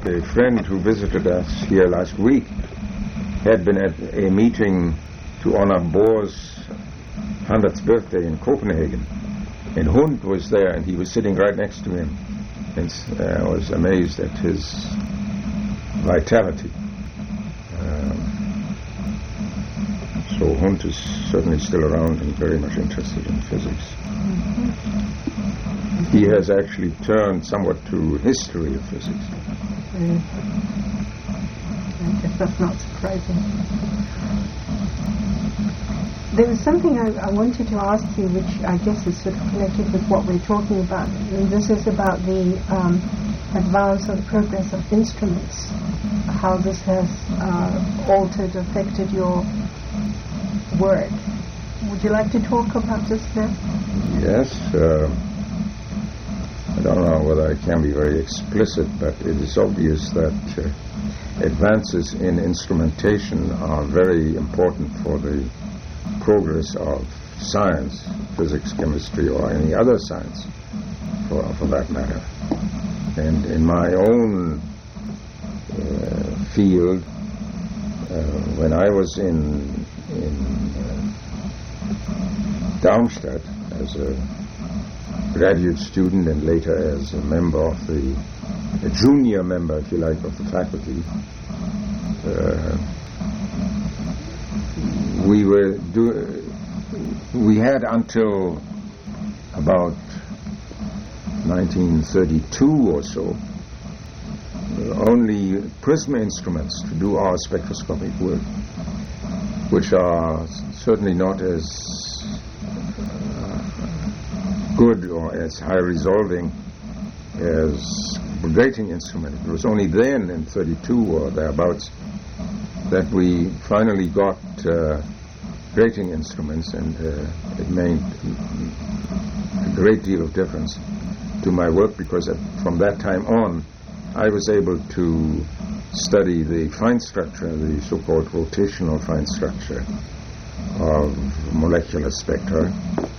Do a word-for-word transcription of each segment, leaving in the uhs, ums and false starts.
a friend who visited us here last week had been at a meeting to honor Bohr's hundredth birthday in Copenhagen. And Hund was there, and he was sitting right next to him. And uh, I was amazed at his vitality. Um, so Hund is certainly still around and very much interested in physics. Mm-hmm. He has actually turned somewhat to history of physics. Mm. I guess that's not surprising. There was something I, I wanted to ask you, which I guess is sort of connected with what we're talking about. And this is about the um, advance or the progress of instruments, how this has uh, altered, affected your work. Would you like to talk about this now? Yes. Uh, I don't know whether I can be very explicit, but it is obvious that uh, advances in instrumentation are very important for the progress of science, physics, chemistry, or any other science, for, for that matter. And in my own uh, field, uh, when I was in, in uh, Darmstadt as a graduate student and later as a member of the, a junior member, if you like, of the faculty, uh, we were do, we had until about nineteen thirty-two or so uh, only prism instruments to do our spectroscopic work, which are certainly not as uh, good or as high resolving as the grating instrument. It was only then in thirty-two or thereabouts that we finally got uh, grating instruments, and uh, it made a great deal of difference to my work, because at, from that time on I was able to study the fine structure, the so-called rotational fine structure of molecular spectra,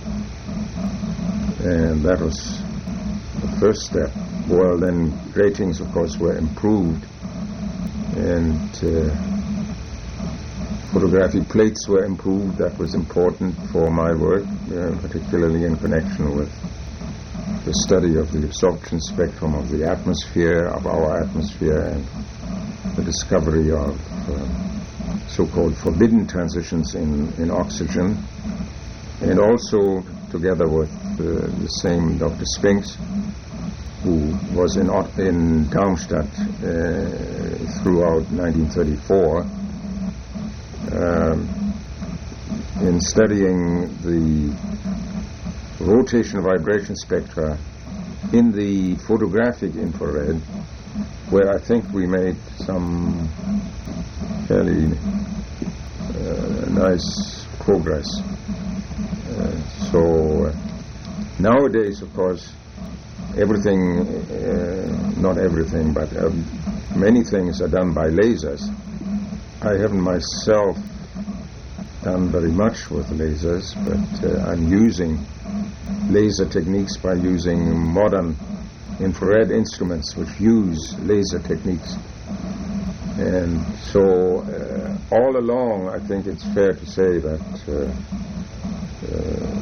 and that was the first step. Well, then gratings, of course, were improved, and uh, photographic plates were improved. That was important for my work, uh, particularly in connection with the study of the absorption spectrum of the atmosphere, of our atmosphere, and the discovery of uh, so-called forbidden transitions in, in oxygen. And also, together with uh, the same Doctor Spinks, who was in, in Darmstadt uh, throughout nineteen thirty-four, Um, in studying the rotation vibration spectra in the photographic infrared, where I think we made some fairly uh, nice progress. Uh, so uh, nowadays, of course, everything, uh, not everything, but uh, many things are done by lasers. I haven't myself done very much with lasers, but uh, I'm using laser techniques by using modern infrared instruments which use laser techniques. And so uh, all along, I think it's fair to say that uh, uh,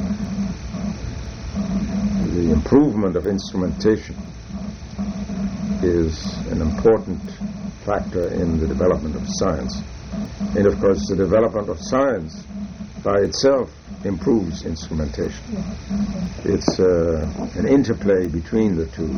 the improvement of instrumentation is an important factor in the development of science. And of course, the development of science by itself improves instrumentation. It's uh, an interplay between the two.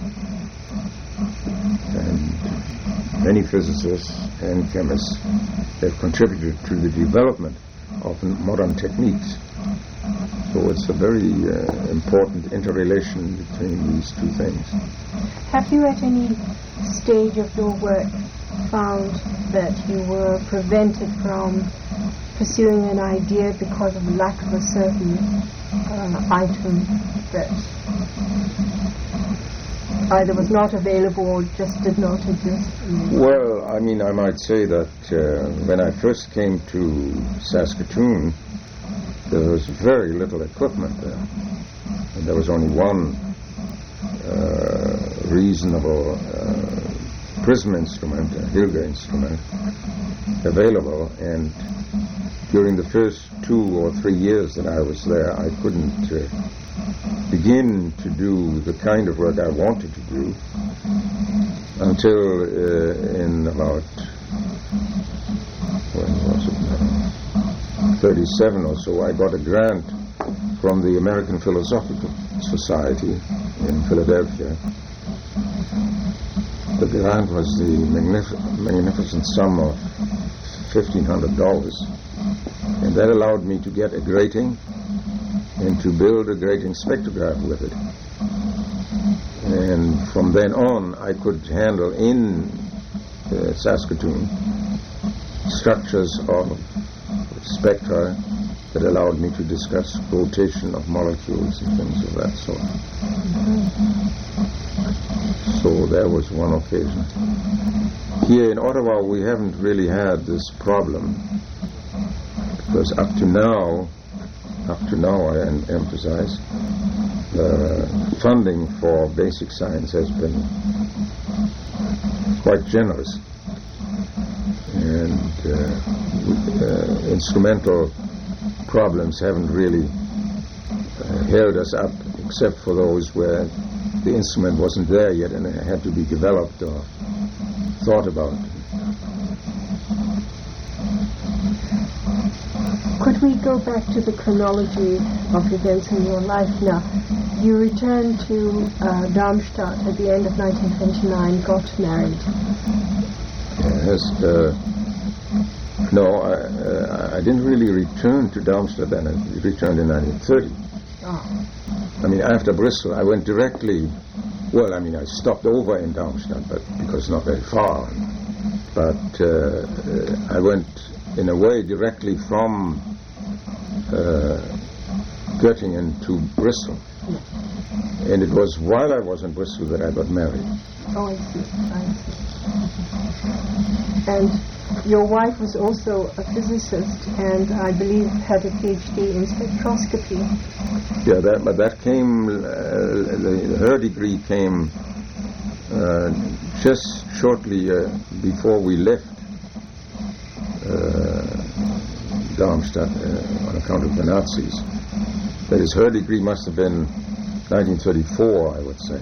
And many physicists and chemists have contributed to the development of modern techniques. So it's a very uh, important interrelation between these two things. Have you at any stage of your work found that you were prevented from pursuing an idea because of lack of a certain uh, item that either was not available or just did not exist? Well, I mean, I might say that uh, when I first came to Saskatoon, there was very little equipment there. And there was only one uh, reasonable uh, prism instrument, a Hilger instrument, available, and during the first two or three years that I was there, I couldn't uh, begin to do the kind of work I wanted to do until uh, in about, when was it now? thirty-seven or so, I got a grant from the American Philosophical Society in Philadelphia. The grant was the magnif- magnificent sum of fifteen hundred dollars, and that allowed me to get a grating and to build a grating spectrograph with it. And from then on, I could handle in uh, Saskatoon structures of spectra that allowed me to discuss rotation of molecules and things of that sort. So that was one occasion. Here in Ottawa, we haven't really had this problem, because up to now, up to now I em- emphasize, the funding for basic science has been quite generous, and uh, uh, instrumental problems haven't really uh, held us up, except for those where the instrument wasn't there yet and it had to be developed or thought about. Could we go back to the chronology of events in your life now? You returned to uh, Darmstadt at the end of nineteen twenty-nine, got married. Yes. Uh, no, I, uh, I didn't really return to Darmstadt then. I returned in nineteen thirty. Oh. I mean, after Bristol, I went directly, well, I mean, I stopped over in Darmstadt, but because it's not very far. But uh, uh, I went, in a way, directly from uh, Göttingen to Bristol. And it was while I was in Bristol that I got married. Oh, I see. I see. And your wife was also a physicist, and I believe had a PhD in spectroscopy. Yeah, that, but that came, uh, the, her degree came uh, just shortly uh, before we left uh, Darmstadt uh, on account of the Nazis. That is, her degree must have been nineteen thirty-four, I would say.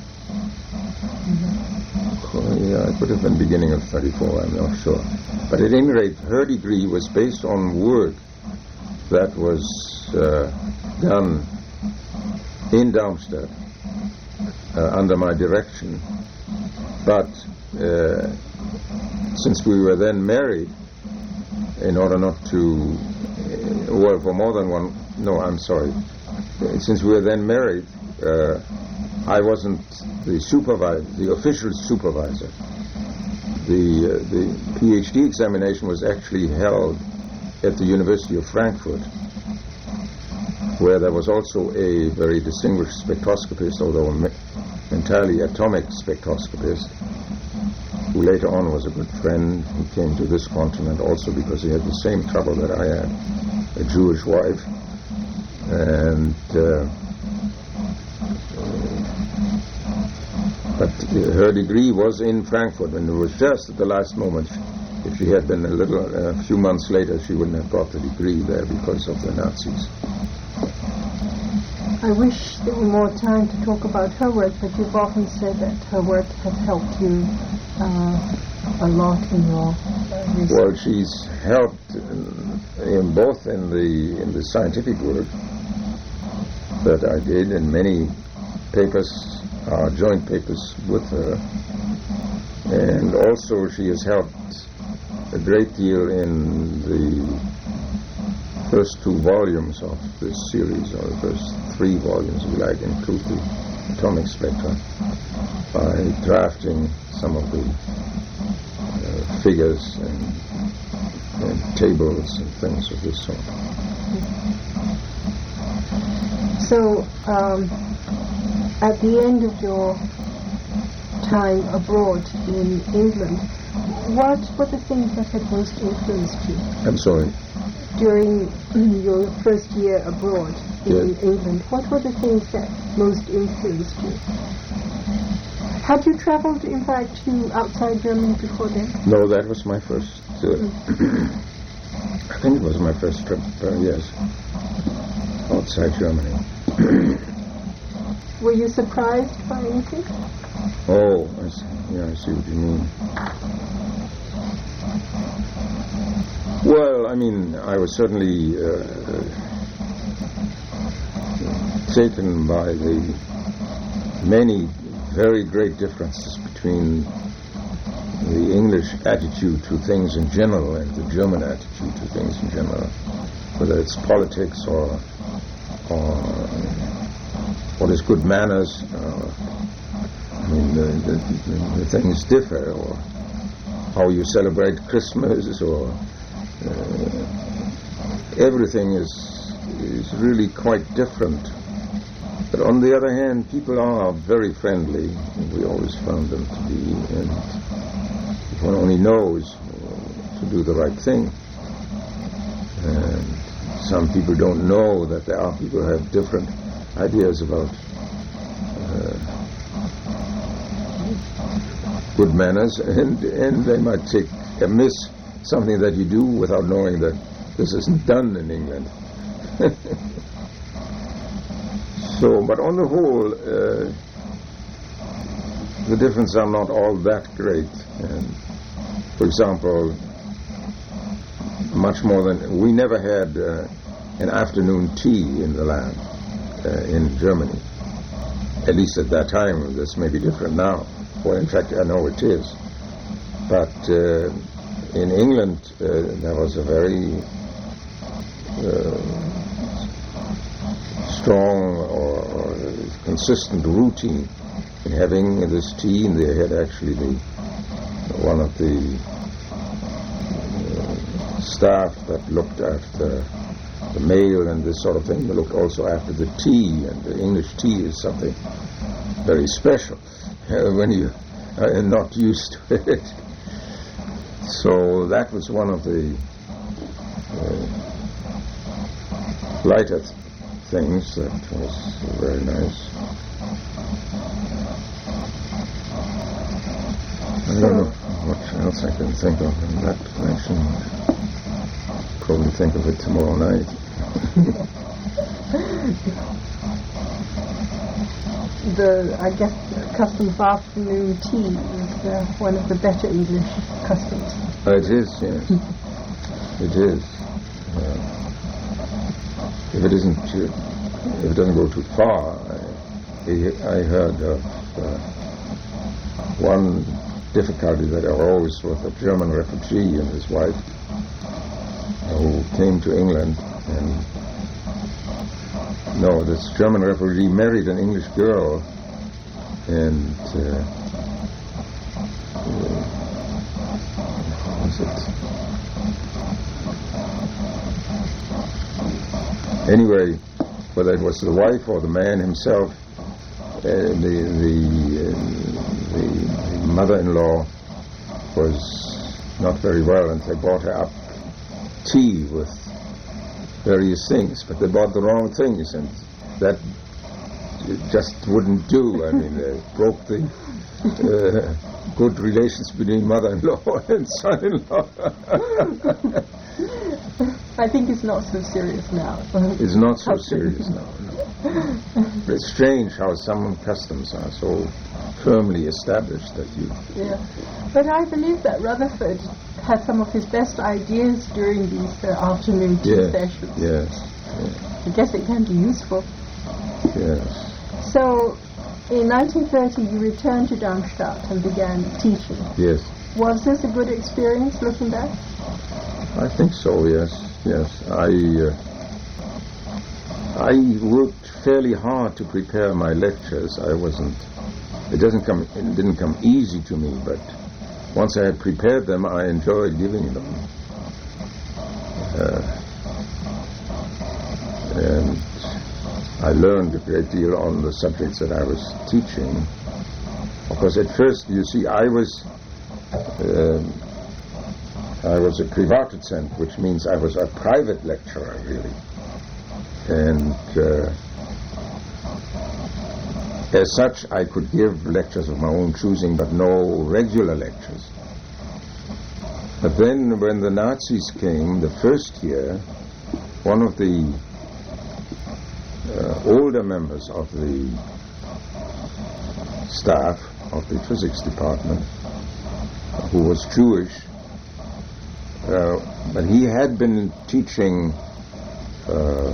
Mm-hmm. Oh, yeah, it would have been beginning of thirty-four, I'm not sure. But at any rate, her degree was based on work that was uh, done in Darmstadt uh, under my direction. But uh, since we were then married, in order not to, uh, well, for more than one, no, I'm sorry. Uh, since we were then married, uh, I wasn't the supervisor, the official supervisor. The, uh, the PhD examination was actually held at the University of Frankfurt, where there was also a very distinguished spectroscopist, although me- entirely atomic spectroscopist, who later on was a good friend. He came to this continent also because he had the same trouble that I had, a Jewish wife. And uh, but uh, her degree was in Frankfurt, and it was just at the last moment. If she had been a little, a uh, few months later, she wouldn't have got the degree there because of the Nazis. I wish there were more time to talk about her work, but you've often said that her work has helped you uh, a lot in your uh, research. Well, she's helped in, in both in the in the scientific work that I did, and many papers, uh, joint papers with her, and also she has helped a great deal in the first two volumes of this series, or the first three volumes, if you like, include the atomic spectra, by drafting some of the uh, figures and, and tables and things of this sort. So, um, at the end of your time abroad in England, what were the things that had most influenced you? I'm sorry? During your first year abroad in yes. England, what were the things that most influenced you? Had you traveled, in fact, to outside Germany before then? No, that was my first. Uh, I think it was my first trip. Uh, yes, outside Germany. Were you surprised by anything? Oh, I see. Yeah, I see what you mean. Well, I mean, I was certainly uh, taken by the many very great differences between the English attitude to things in general and the German attitude to things in general, whether it's politics or or what is good manners. Uh, I mean, the, the, the things differ, or how you celebrate Christmas, or uh, everything is is really quite different. But on the other hand, people are very friendly. We always found them to be, and if one only knows to do the right thing. And some people don't know that there are people who have different ideas about uh, good manners, and, and they might take amiss something that you do without knowing that this isn't done in England. So, but on the whole, uh, the differences are not all that great. And for example, much more than we never had uh, an afternoon tea in the land uh, in Germany. At least at that time. This may be different now. Well, in fact, I know it is. But uh, in England, uh, there was a very uh, strong or, or consistent routine in having this tea, and they had actually the one of the uh, staff that looked after the mail and this sort of thing. They looked also after the tea, and the English tea is something very special uh, when you are not used to it. So that was one of the uh, lighter th- things that was very nice. I don't know what else I can think of in that connection. Probably think of it tomorrow night. The, I guess, the custom of afternoon tea is uh, one of the better English customs. Uh, it is, yes. It is. Uh, if it isn't, uh, if it doesn't go too far, I, I heard of uh, one difficulty that arose with a German refugee and his wife who came to England, and no, this German refugee married an English girl, and uh, uh, how was it? Anyway, whether it was the wife or the man himself, uh, the the, uh, the the mother-in-law was not very well, and they brought her up tea with various things, but they bought the wrong things, and that just wouldn't do. I mean, they broke the uh, good relations between mother-in-law and son-in-law. I think it's not so serious now. It's not so serious now, no. But it's strange how some customs are so firmly established that you... Yeah. But I believe that Rutherford had some of his best ideas during these uh, afternoon tea yes, sessions. Yes, yes. I guess it can be useful. Yes. So, in nineteen thirty, you returned to Darmstadt and began teaching. Yes. Was this a good experience, looking back? I think so, yes, yes. I uh, I worked fairly hard to prepare my lectures. I wasn't, it doesn't come, it didn't come easy to me, but once I had prepared them, I enjoyed giving them. Uh, and I learned a great deal on the subjects that I was teaching. Of course, at first, you see, I was uh, I was a Privatdozent, which means I was a private lecturer, really. And uh, As such, I could give lectures of my own choosing, but no regular lectures. But then when the Nazis came, the first year, one of the uh, older members of the staff of the physics department, who was Jewish, uh, but he had been teaching uh,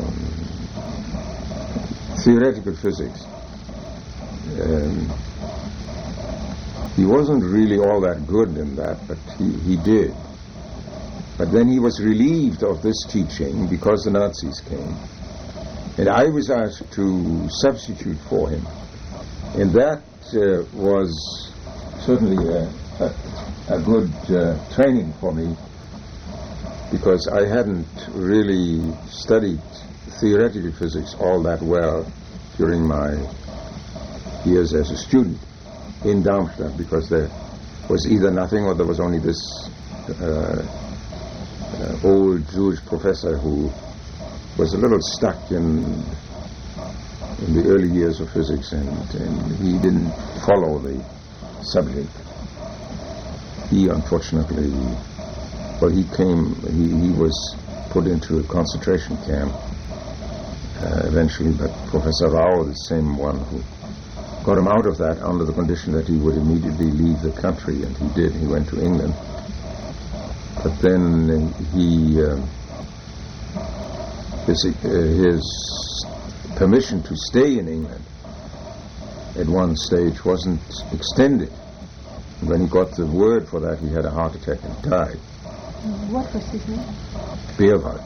theoretical physics. Um, he wasn't really all that good in that, but he, he did. But then he was relieved of this teaching because the Nazis came. And I was asked to substitute for him. And that uh, was certainly a, a, a good uh, training for me, because I hadn't really studied theoretical physics all that well during my years as a student in Darmstadt, because there was either nothing or there was only this uh, uh, old Jewish professor who was a little stuck in in the early years of physics, and, and he didn't follow the subject. He unfortunately, well, he came, he, he was put into a concentration camp uh, eventually, but Professor Rao, the same one who got him out of that under the condition that he would immediately leave the country, and he did. He went to England. But then he, uh, his, uh, his permission to stay in England at one stage wasn't extended. When he got the word for that, he had a heart attack and died. What was his name? Beerwald.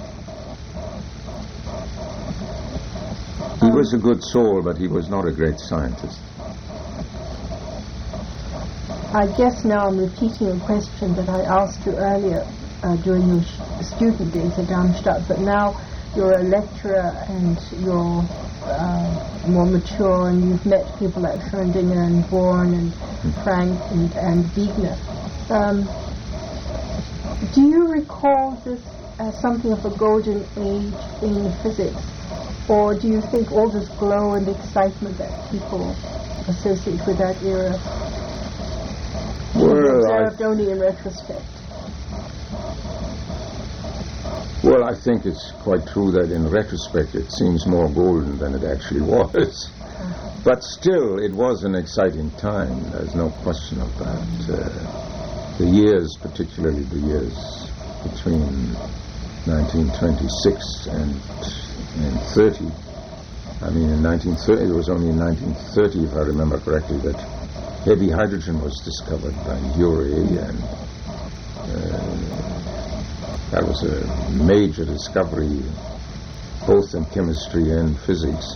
He was a good soul, but he was not a great scientist. I guess now I'm repeating a question that I asked you earlier uh, during your sh- student days at Darmstadt, but now you're a lecturer and you're uh, more mature, and you've met people like Schrödinger and Born and mm. Frank and, and Wigner. Um, do you recall this as something of a golden age in physics? Or do you think all this glow and excitement that people associate with that era well, observed only in retrospect? Well, I think it's quite true that in retrospect it seems more golden than it actually was. Uh-huh. But still, it was an exciting time. There's no question of that. Uh, the years, particularly the years between nineteen twenty-six and and thirty. I mean, in nineteen thirty, it was only in nineteen thirty, if I remember correctly, that heavy hydrogen was discovered by Urey, and uh, that was a major discovery, both in chemistry and physics.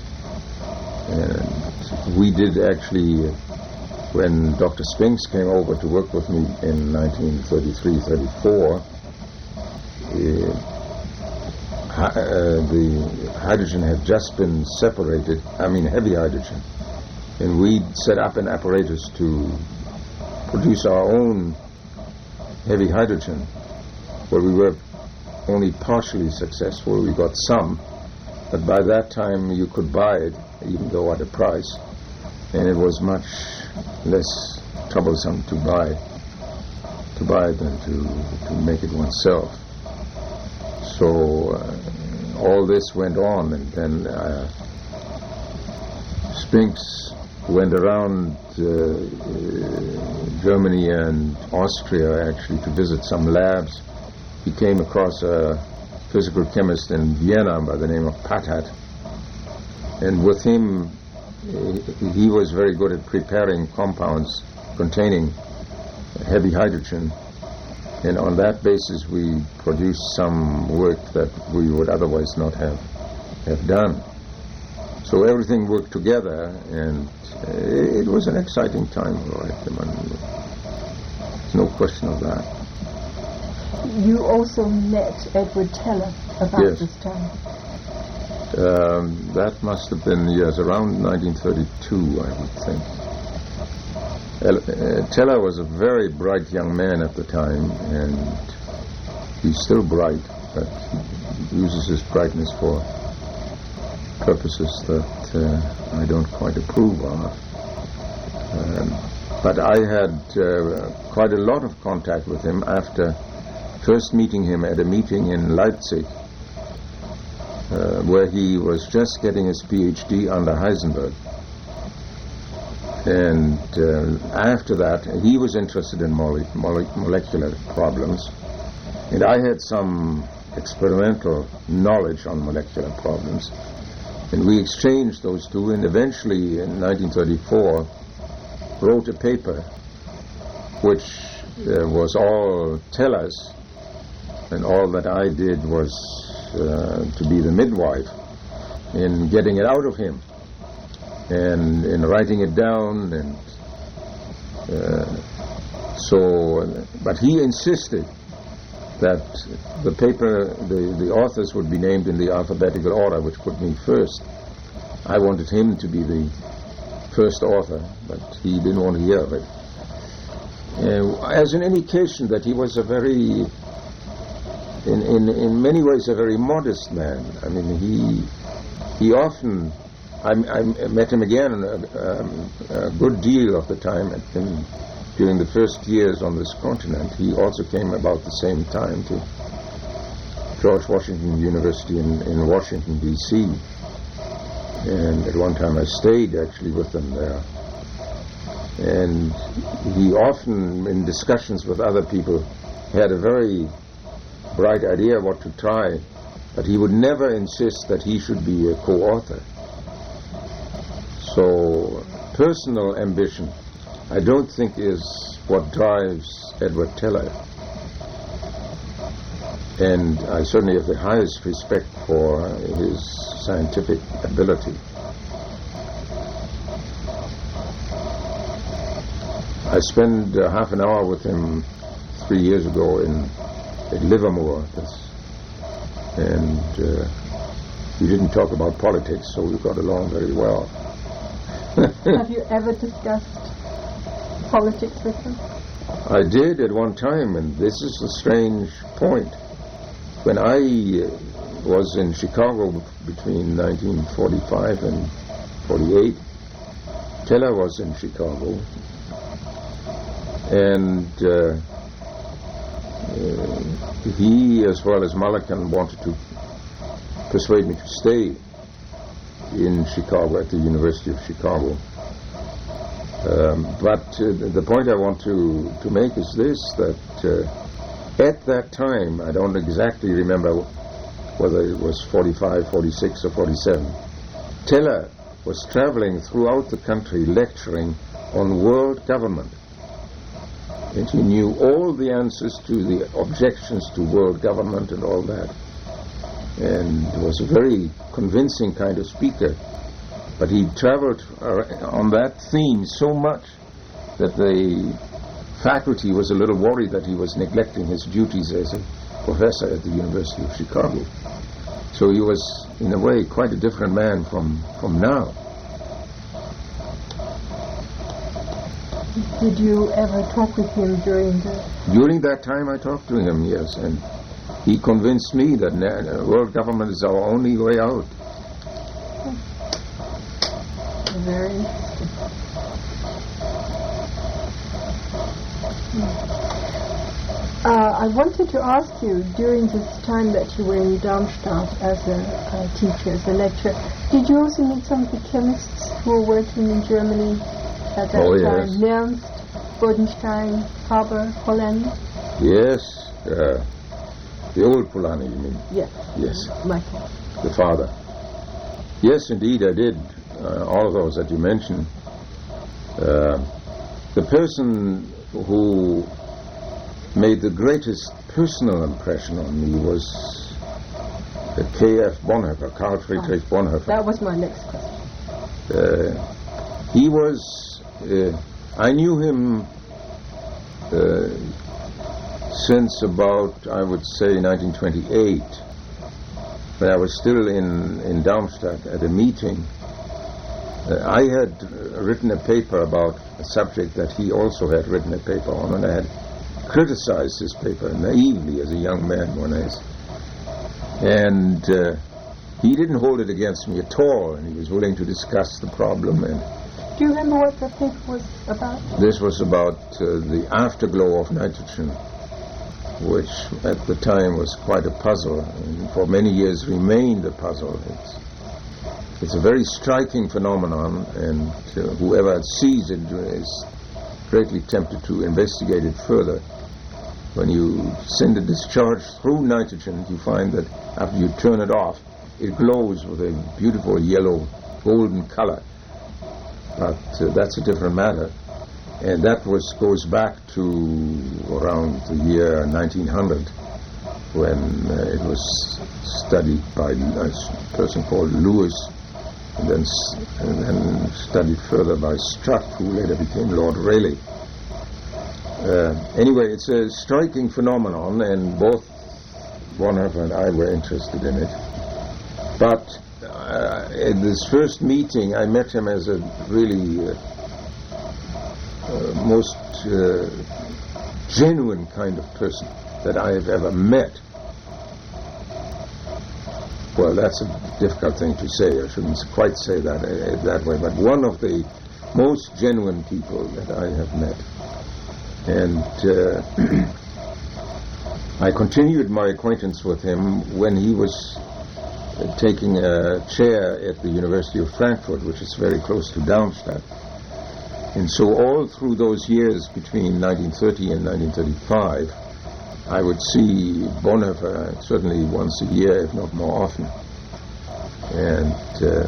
And we did actually, when Doctor Spinks came over to work with me in nineteen thirty-three thirty-four, uh, Uh, the hydrogen had just been separated, I mean heavy hydrogen, and we set up an apparatus to produce our own heavy hydrogen. Well, we were only partially successful. We got some, but by that time you could buy it, even though at a price, and it was much less troublesome to buy to buy it than to, to make it oneself. So uh, all this went on, and then uh, Spinks went around uh, uh, Germany and Austria actually to visit some labs. He came across a physical chemist in Vienna by the name of Patat, and with him uh, he was very good at preparing compounds containing heavy hydrogen. And on that basis, we produced some work that we would otherwise not have have done. So everything worked together, and it was an exciting time, all right. There's no question of that. You also met Edward Teller about yes. this time. Um, that must have been, yes, around nineteen thirty-two, I would think. Uh, Teller was a very bright young man at the time, and he's still bright, but he uses his brightness for purposes that uh, I don't quite approve of. Um, but I had uh, quite a lot of contact with him after first meeting him at a meeting in Leipzig, uh, where he was just getting his PhD under Heisenberg. And uh, after that, he was interested in mole- mole- molecular problems, and I had some experimental knowledge on molecular problems. And we exchanged those two, and eventually in nineteen thirty-four wrote a paper which uh, was all Teller's, and all that I did was uh, to be the midwife in getting it out of him and in writing it down. And uh, so, but he insisted that the paper, the, the authors would be named in the alphabetical order, which put me first. I wanted him to be the first author, but he didn't want to hear of it. Uh, as an indication that he was a very, in, in, in many ways, a very modest man. I mean, he he often, I, I met him again a, um, a good deal of the time at, in, during the first years on this continent. He also came about the same time to George Washington University in, in Washington, D C And at one time I stayed actually with them there. And he often, in discussions with other people, had a very bright idea what to try, but he would never insist that he should be a co-author. So personal ambition, I don't think, is what drives Edward Teller. And I certainly have the highest respect for his scientific ability. I spent uh, half an hour with him three years ago in at Livermore, this, and uh, we didn't talk about politics, so we got along very well. Have you ever discussed politics with him? I did at one time, and this is a strange point. When I uh, was in Chicago between nineteen forty-five and forty-eight, Teller was in Chicago, and uh, uh, he, as well as Mulliken, wanted to persuade me to stay in Chicago at the University of Chicago. Um, but uh, the point I want to, to make is this, that uh, at that time, I don't exactly remember whether it was forty-five, forty-six, or forty-seven, Teller was traveling throughout the country lecturing on world government. And he knew all the answers to the objections to world government and all that. And was a very convincing kind of speaker. But he traveled on that theme so much that the faculty was a little worried that he was neglecting his duties as a professor at the University of Chicago. So he was, in a way, quite a different man from, from now. Did you ever talk with him during the... During that time I talked to him, yes, and he convinced me that na- world government is our only way out. Very interesting. Uh, I wanted to ask you, during this time that you were in Darmstadt as a uh, teacher, as a lecturer, did you also meet some of the chemists who were working in Germany at that oh, time? Yes. Nernst, Bodenstein, Haber, Polanyi? Yes, uh, the old Polanyi, you mean? Yes. Yes. Michael. The father. Yes, indeed, I did. Uh, all of those that you mentioned. Uh, the person who made the greatest personal impression on me was uh, K F Bonhoeffer, Karl Friedrich oh, Bonhoeffer. That was my next question. Uh, he was, uh, I knew him uh, since about, I would say, nineteen twenty-eight, when I was still in, in Darmstadt at a meeting. Uh, I had uh, written a paper about a subject that he also had written a paper on, and I had criticized his paper naively as a young man one is. And uh, he didn't hold it against me at all, and he was willing to discuss the problem. And do you remember what the paper was about? This was about uh, the afterglow of nitrogen, which at the time was quite a puzzle, and for many years remained a puzzle. It's, it's a very striking phenomenon, and uh, whoever sees it is greatly tempted to investigate it further. When you send a discharge through nitrogen, you find that after you turn it off, it glows with a beautiful yellow golden color. But uh, that's a different matter. And that was goes back to around the year nineteen hundred, when uh, it was studied by a person called Lewis, and then, and then studied further by Strutt, who later became Lord Rayleigh. Uh, anyway, it's a striking phenomenon, and both Bonhoeffer and I were interested in it. But uh, at this first meeting, I met him as a really uh, uh, most uh, genuine kind of person that I have ever met. Well, that's a difficult thing to say. I shouldn't quite say that uh, that way, but one of the most genuine people that I have met. And uh, I continued my acquaintance with him when he was uh, taking a chair at the University of Frankfurt, which is very close to Darmstadt. And so all through those years between nineteen thirty and nineteen thirty-five, I would see Bonhoeffer certainly once a year, if not more often. And uh,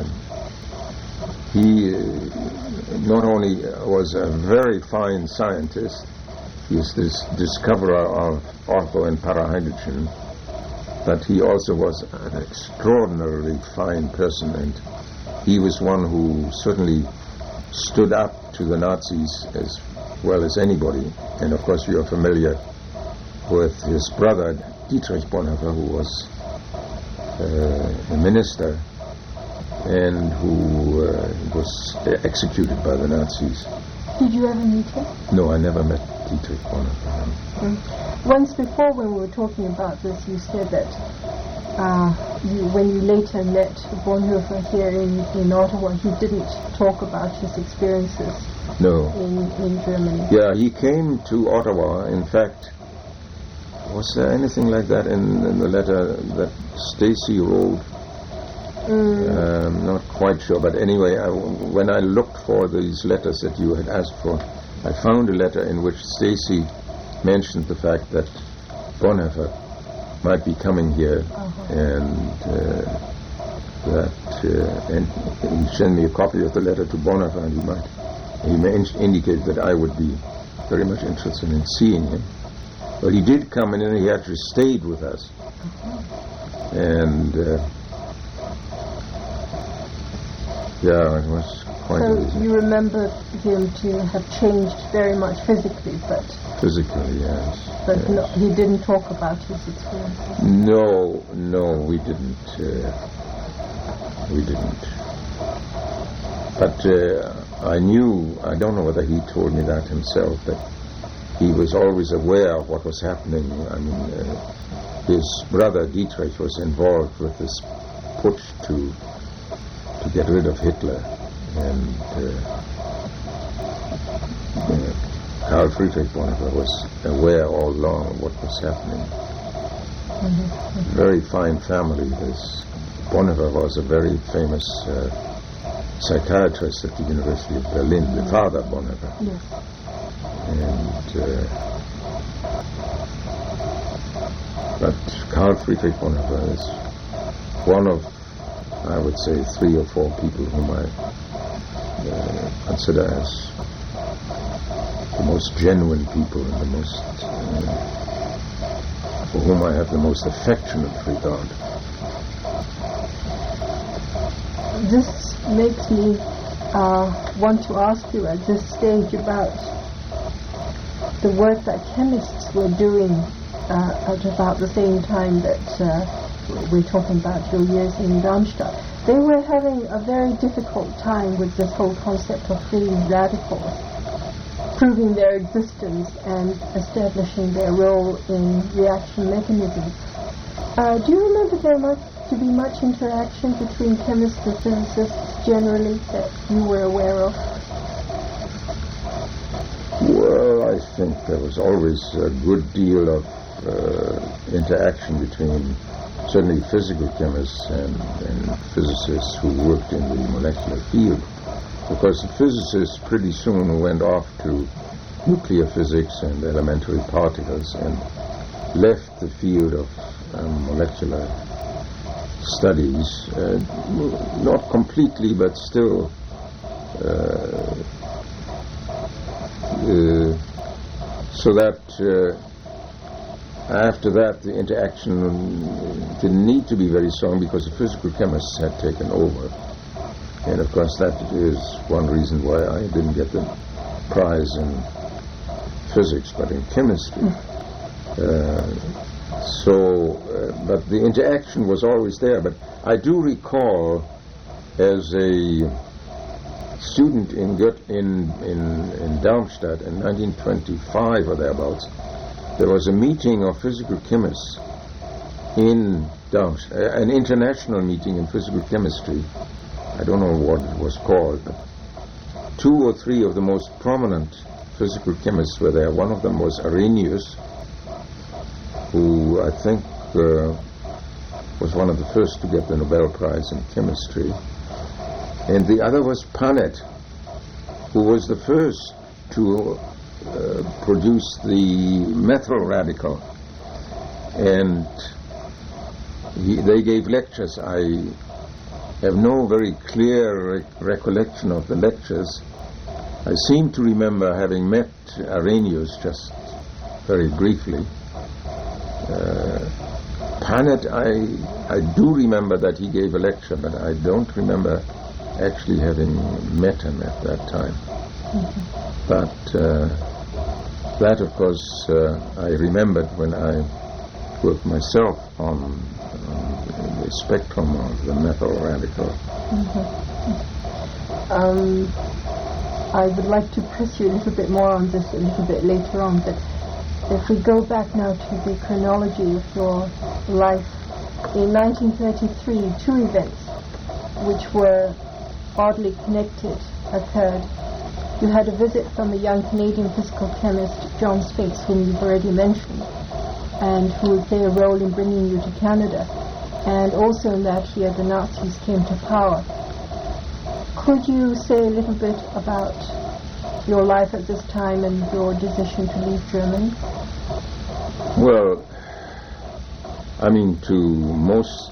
he uh, not only was a very fine scientist, he is this discoverer of ortho and parahydrogen, but he also was an extraordinarily fine person, and he was one who certainly stood up to the Nazis as well as anybody. And of course you are familiar with his brother Dietrich Bonhoeffer, who was uh, a minister and who uh, was executed by the Nazis. Did you ever meet him? No, I never met Dietrich Bonhoeffer. Mm. Once before, when we were talking about this, you said that uh, you, when you later met Bonhoeffer here in, in Ottawa, he didn't talk about his experiences no. in, in Germany. Yeah, he came to Ottawa. In fact, was there anything like that in, in the letter that Stacy wrote? Mm. Um, not quite sure, but anyway, I, when I looked for these letters that you had asked for, I found a letter in which Stacy mentioned the fact that Bonhoeffer might be coming here, uh-huh. and uh, that uh, and he sent me a copy of the letter to Bonhoeffer, and he might he may in- indicate that I would be very much interested in seeing him. Well, he did come, and then he actually stayed with us, uh-huh. and. Uh, Yeah, it was quite So easy. you remember him to have changed very much physically, but... Physically, yes. But yes. No, he didn't talk about his experiences? No, no, we didn't. Uh, we didn't. But uh, I knew, I don't know whether he told me that himself, that he was always aware of what was happening. I mean, uh, his brother Dietrich was involved with this putsch to... to get rid of Hitler, and uh, uh, Karl Friedrich Bonhoeffer was aware all along of what was happening. Mm-hmm. Very fine family. This Bonhoeffer was a very famous uh, psychiatrist at the University of Berlin, mm-hmm. the father Bonhoeffer. Yes. And uh, but Karl Friedrich Bonhoeffer is one of, I would say, three or four people whom I uh, consider as the most genuine people and the most, uh, for whom I have the most affectionate regard. This makes me uh, want to ask you at this stage about the work that chemists were doing uh, at about the same time that uh, we're talking about your years in Darmstadt. They were having a very difficult time with this whole concept of free radicals, proving their existence and establishing their role in reaction mechanisms. Uh, do you remember very much to be much interaction between chemists and physicists generally that you were aware of? Well, I think there was always a good deal of uh, interaction between certainly physical chemists and, and physicists who worked in the molecular field, because the physicists pretty soon went off to nuclear physics and elementary particles and left the field of um, molecular studies, uh, not completely, but still uh, uh, so that uh, after that the interaction didn't need to be very strong because the physical chemists had taken over. And of course that is one reason why I didn't get the prize in physics but in chemistry. Uh, so, uh, but the interaction was always there. But I do recall as a student in Goethe, in, in, in Darmstadt in nineteen twenty-five or thereabouts, there was a meeting of physical chemists in Darmstadt, an international meeting in physical chemistry. I don't know what it was called, but two or three of the most prominent physical chemists were there. One of them was Arrhenius, who I think uh, was one of the first to get the Nobel Prize in chemistry. And the other was Paneth, who was the first to uh, produce the methyl radical. And he, they gave lectures. I have no very clear rec- recollection of the lectures. I seem to remember having met Arrhenius just very briefly. Uh, Paneth, I, I do remember that he gave a lecture, but I don't remember actually having met him at that time. Mm-hmm. But uh, that, of course, uh, I remembered when I worked myself on, on the spectrum of the methyl radical. Mm-hmm. Um, I would like to press you a little bit more on this a little bit later on, but if we go back now to the chronology of your life, in nineteen thirty-three, two events which were oddly connected occurred. You had a visit from a young Canadian physical chemist, John Spinks, whom you've already mentioned, and who would play a role in bringing you to Canada. And also in that year, the Nazis came to power. Could you say a little bit about your life at this time and your decision to leave Germany? Well, I mean, to most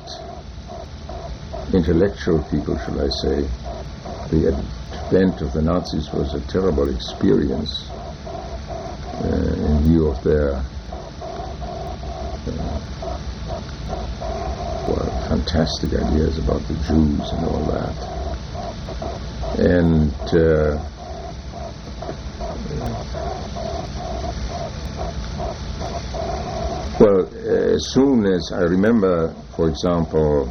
intellectual people, shall I say, the advent of the Nazis was a terrible experience uh, in view of their uh, well, fantastic ideas about the Jews and all that. And uh, well, as soon as I remember, for example,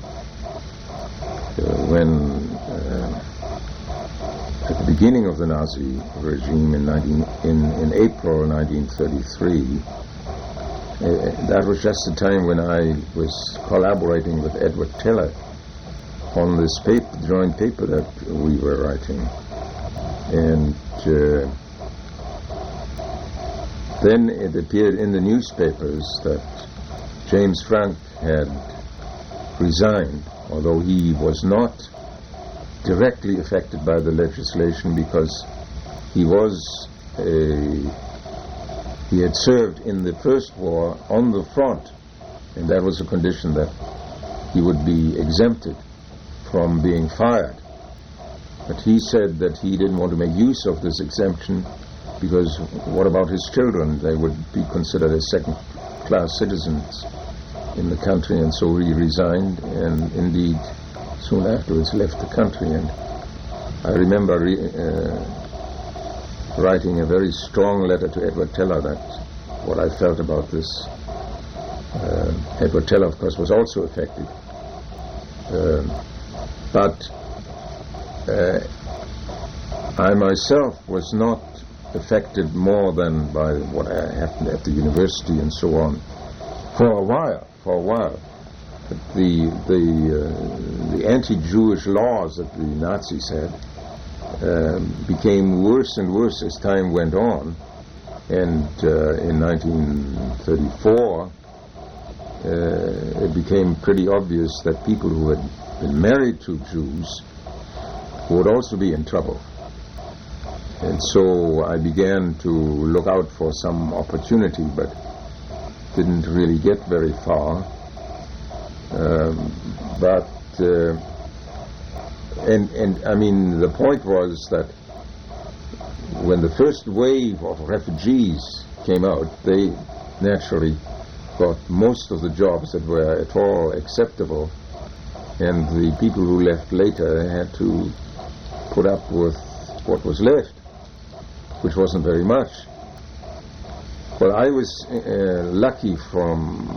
uh, when uh, at the beginning of the Nazi regime in, nineteen, in, in April nineteen thirty-three, uh, that was just the time when I was collaborating with Edward Teller on this paper, joint paper that we were writing. And uh, then it appeared in the newspapers that James Franck had resigned, although he was not directly affected by the legislation because he was a, he had served in the first war on the front, and that was a condition that he would be exempted from being fired. But he said that he didn't want to make use of this exemption because what about his children? They would be considered as second-class citizens in the country, and so he resigned, and indeed soon afterwards left the country. And I remember re- uh, writing a very strong letter to Edward Teller that what I felt about this. Uh, Edward Teller, of course, was also affected. Uh, but uh, I myself was not affected more than by what happened at the university and so on for a while, for a while. the the uh, the anti-Jewish laws that the Nazis had um, became worse and worse as time went on, and uh, in nineteen thirty-four uh, it became pretty obvious that people who had been married to Jews would also be in trouble. And so I began to look out for some opportunity, but didn't really get very far. Um, but uh, and and I mean the point was that when the first wave of refugees came out, they naturally got most of the jobs that were at all acceptable, and the people who left later had to put up with what was left, which wasn't very much. Well, I was uh, lucky from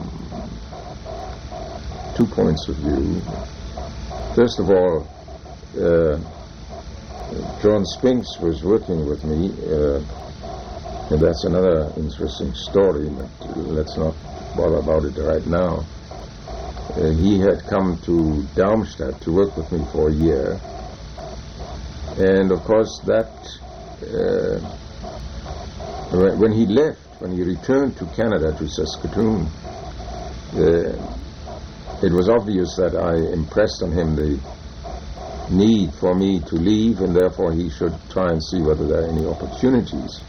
two points of view. First of all, uh, John Spinks was working with me, uh, and that's another interesting story, but let's not bother about it right now. Uh, he had come to Darmstadt to work with me for a year, and of course that uh, when he left, when he returned to Canada, to Saskatoon, uh, it was obvious that I impressed on him the need for me to leave, and therefore he should try and see whether there are any opportunities.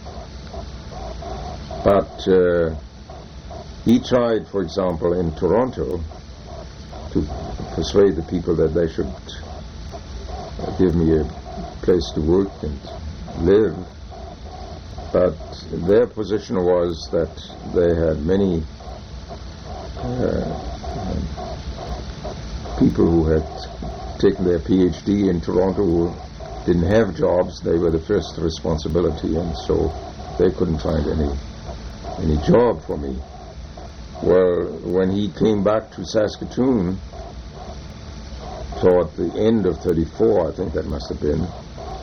But uh, he tried, for example, in Toronto to persuade the people that they should uh, give me a place to work and live. But their position was that they had many uh, people who had taken their PhD in Toronto who didn't have jobs. They were the first responsibility, and so they couldn't find any any job for me. Well, when he came back to Saskatoon toward the end of thirty-four, I think that must have been,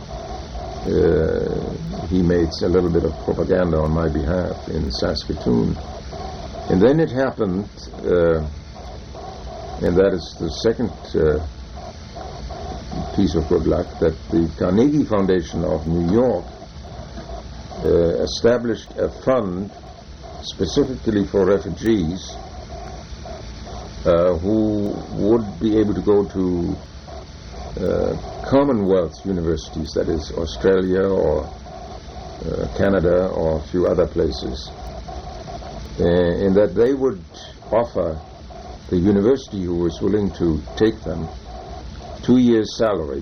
uh, he made a little bit of propaganda on my behalf in Saskatoon. And then it happened, uh, and that is the second uh, piece of good luck, that the Carnegie Foundation of New York uh, established a fund specifically for refugees uh, who would be able to go to uh, Commonwealth universities, that is Australia or uh, Canada or a few other places, uh, in that they would offer the university who was willing to take them two years' salary,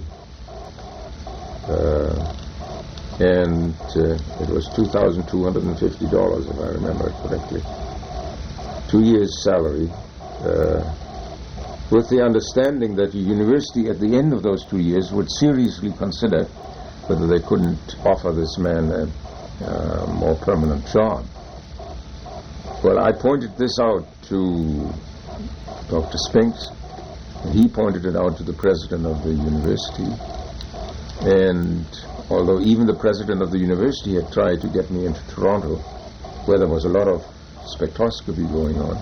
uh, and uh, it was two thousand two hundred fifty dollars, if I remember correctly. Two years' salary, uh, with the understanding that the university at the end of those two years would seriously consider whether they couldn't offer this man a uh, more permanent job. Well, I pointed this out to Doctor Spinks, and he pointed it out to the president of the university, and although even the president of the university had tried to get me into Toronto, where there was a lot of spectroscopy going on,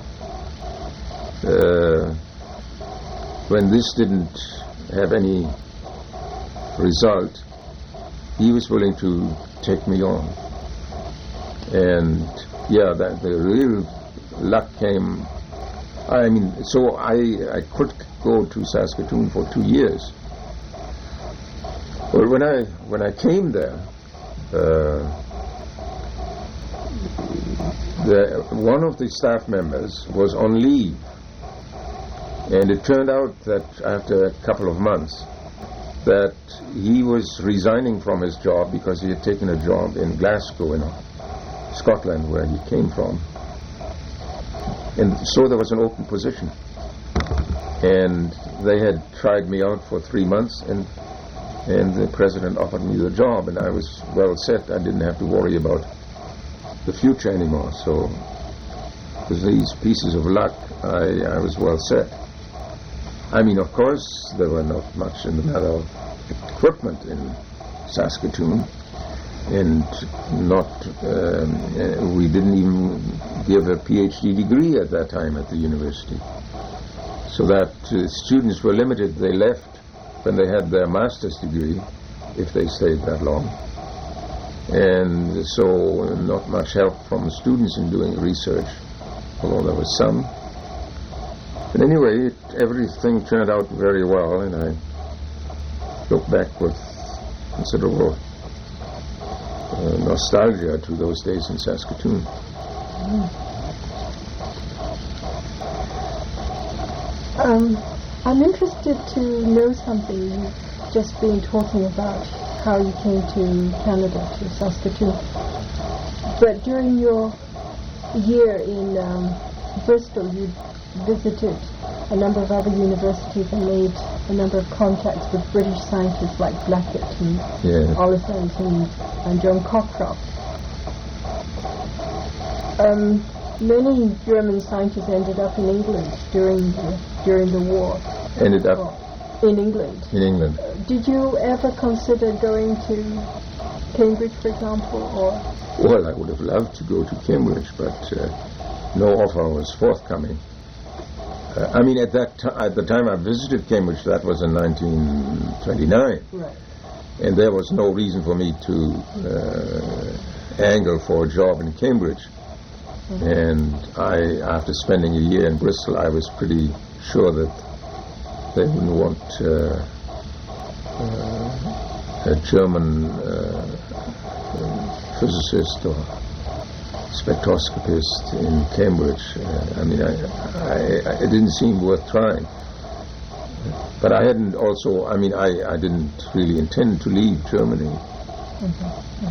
uh, when this didn't have any result, he was willing to take me on. And yeah, that the real luck came. I mean, so I, I could go to Saskatoon for two years. Well, when I when I came there, uh, the, one of the staff members was on leave, and it turned out that after a couple of months that he was resigning from his job because he had taken a job in Glasgow, in Scotland, where he came from. And so there was an open position. And they had tried me out for three months, and and the president offered me the job, and I was well set. I didn't have to worry about the future anymore. So with these pieces of luck, I, I was well set. I mean, of course, there were not much in the matter of equipment in Saskatoon, and not um, uh, we didn't even give a PhD degree at that time at the university. so that uh, students were limited. They left when they had their master's degree, if they stayed that long. And so not much help from the students in doing research, although there was some. But anyway, it, everything turned out very well, and I look back with considerable uh, nostalgia to those days in Saskatoon. Mm. Um, I'm interested to know something. You've just been talking about how you came to Canada, to Saskatoon. But during your year in um, Bristol, you visited a number of other universities and made a number of contacts with British scientists like Blackett and yeah. Oliphant and, and Joan Cockcroft. Um, many German scientists ended up in England during the, during the war. Ended up in England. In England. Uh, did you ever consider going to Cambridge, for example, or? Well, I would have loved to go to Cambridge, but uh, no offer was forthcoming. Uh, I mean, at that t- at the time I visited Cambridge, that was in nineteen twenty-nine, right. And there was no reason for me to uh, angle for a job in Cambridge. Mm-hmm. And I, after spending a year in Bristol, I was pretty sure that they wouldn't want uh, uh, a German uh, physicist or spectroscopist in Cambridge. Uh, I mean, I, I, it didn't seem worth trying. But I hadn't also, I mean, I, I didn't really intend to leave Germany. Mm-hmm.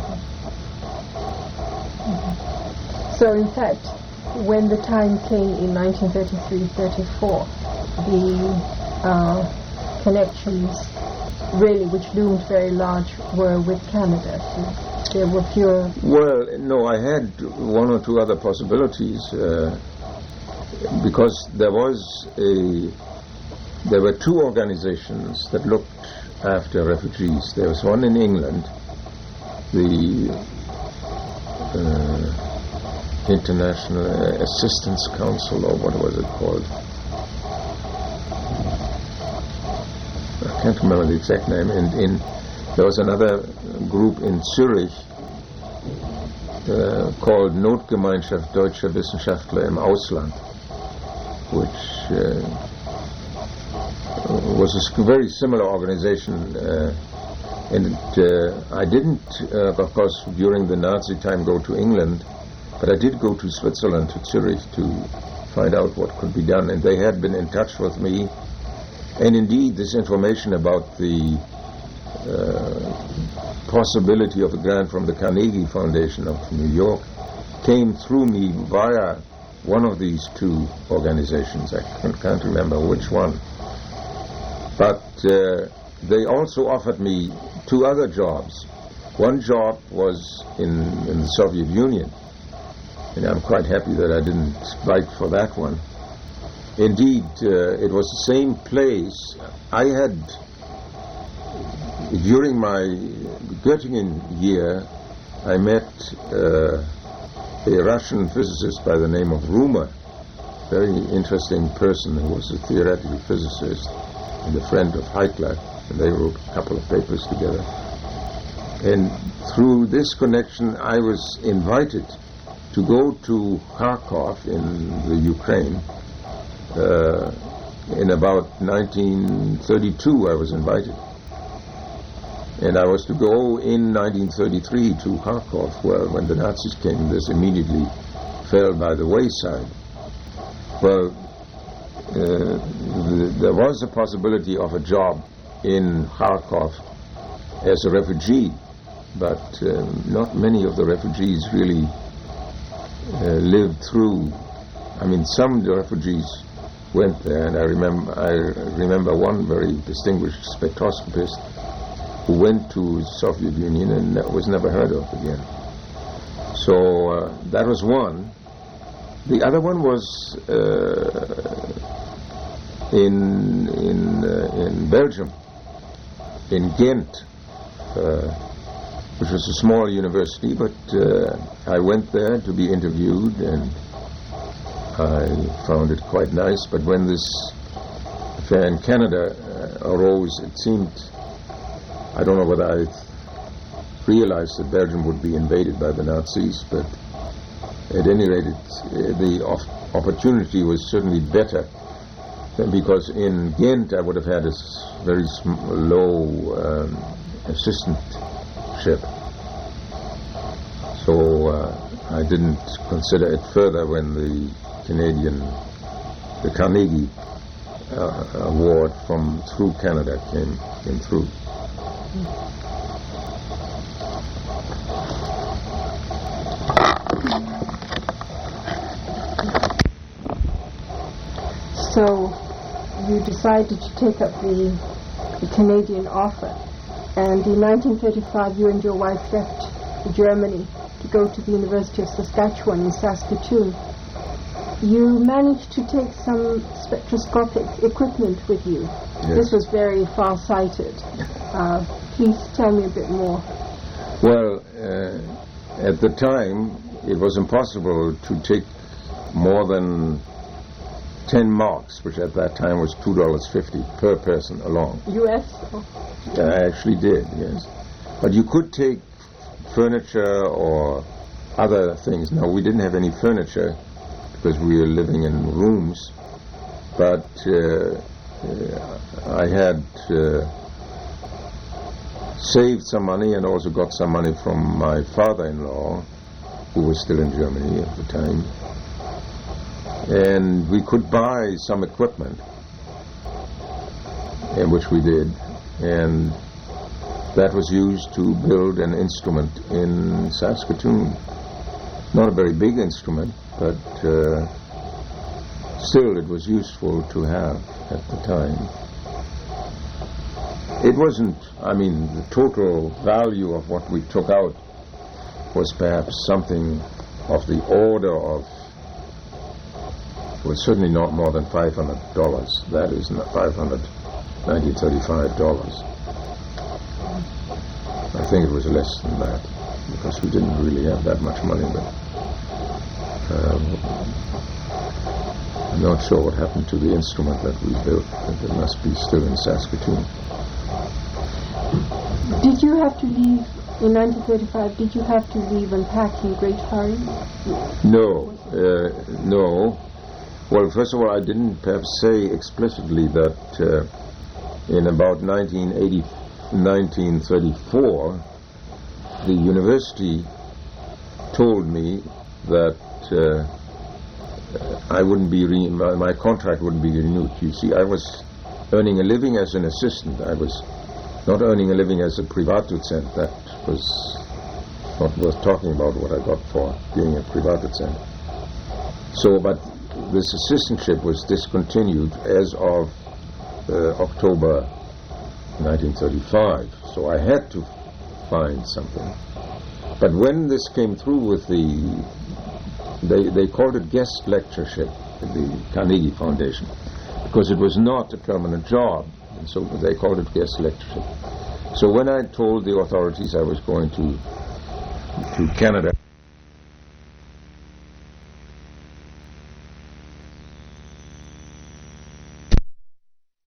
Mm-hmm. Mm-hmm. So, in fact, when the time came in nineteen thirty-three thirty-four, the uh, connections, really, which loomed very large, were with Canada. So there were fewer... Well, no, I had one or two other possibilities, uh, because there was a... There were two organizations that looked after refugees. There was one in England, the uh, International Assistance Council, or what was it called? I can't remember the exact name. And in, there was another group in Zurich uh, called Notgemeinschaft Deutscher Wissenschaftler im Ausland, which... Uh, was a very similar organization, uh, and uh, I didn't, uh, of course, during the Nazi time go to England, but I did go to Switzerland, to Zurich, to find out what could be done, and they had been in touch with me, and indeed this information about the uh, possibility of a grant from the Carnegie Foundation of New York came through me via one of these two organizations. I can't, can't remember which one. But uh, they also offered me two other jobs. One job was in, in the Soviet Union, and I'm quite happy that I didn't fight for that one. Indeed, uh, it was the same place. I had, during my Göttingen year, I met uh, a Russian physicist by the name of Rumer, very interesting person who was a theoretical physicist, and a friend of Heitler, and they wrote a couple of papers together. And through this connection, I was invited to go to Kharkov in the Ukraine. Uh, in about nineteen thirty-two, I was invited. And I was to go in nineteen thirty-three to Kharkov, where when the Nazis came, this immediately fell by the wayside. Well, Uh, th- there was a possibility of a job in Kharkov as a refugee, but uh, not many of the refugees really uh, lived through. I mean, some of the refugees went there, and I remember I remember one very distinguished spectroscopist who went to the Soviet Union and was never heard of again. So uh, that was one. The other one was uh, in in uh, in Belgium, in Ghent, uh, which was a small university, but uh, I went there to be interviewed, and I found it quite nice. But when this affair in Canada uh, arose, it seemed, I don't know whether I realized that Belgium would be invaded by the Nazis, but at any rate, it, uh, the op- opportunity was certainly better than, because in Ghent I would have had a s- very sm- low um, assistantship. So uh, I didn't consider it further when the Canadian, the Carnegie uh, Award from through Canada came came through. So you decided to take up the, the Canadian offer, and in nineteen thirty-five you and your wife left Germany to go to the University of Saskatchewan in Saskatoon. You managed to take some spectroscopic equipment with you. Yes. This was very far-sighted. Uh, please tell me a bit more. Well, uh, at the time, it was impossible to take more than ten marks, which at that time was two dollars fifty per person along. U S? Yeah, I actually did, yes. But you could take furniture or other things. Now, we didn't have any furniture because we were living in rooms, but uh, uh, I had uh, saved some money and also got some money from my father-in-law, who was still in Germany at the time, and we could buy some equipment, and which we did, and that was used to build an instrument in Saskatoon. Not a very big instrument, but uh, still it was useful to have at the time. It wasn't, I mean, the total value of what we took out was perhaps something of the order of, was certainly not more than five hundred dollars. That is five hundred nineteen thirty-five dollars. I think it was less than that, because we didn't really have that much money, but um, I'm not sure what happened to the instrument that we built. It must be still in Saskatoon. Did you have to leave in nineteen thirty-five? Did you have to leave and pack in great hurry? No, uh, no. Well, first of all, I didn't perhaps say explicitly that uh, in about nineteen eighty, nineteen thirty-four, the university told me that uh, I wouldn't be re- my, my contract wouldn't be renewed. You see, I was earning a living as an assistant. I was not earning a living as a Privatdozent. That was not worth talking about, what I got for being a Privatdozent. So, but this assistantship was discontinued as of uh, October nineteen thirty-five. So I had to find something. But when this came through with the, they, they called it guest lectureship at the Carnegie Foundation, because it was not a permanent job. And so they called it guest lectureship. So when I told the authorities I was going to to Canada,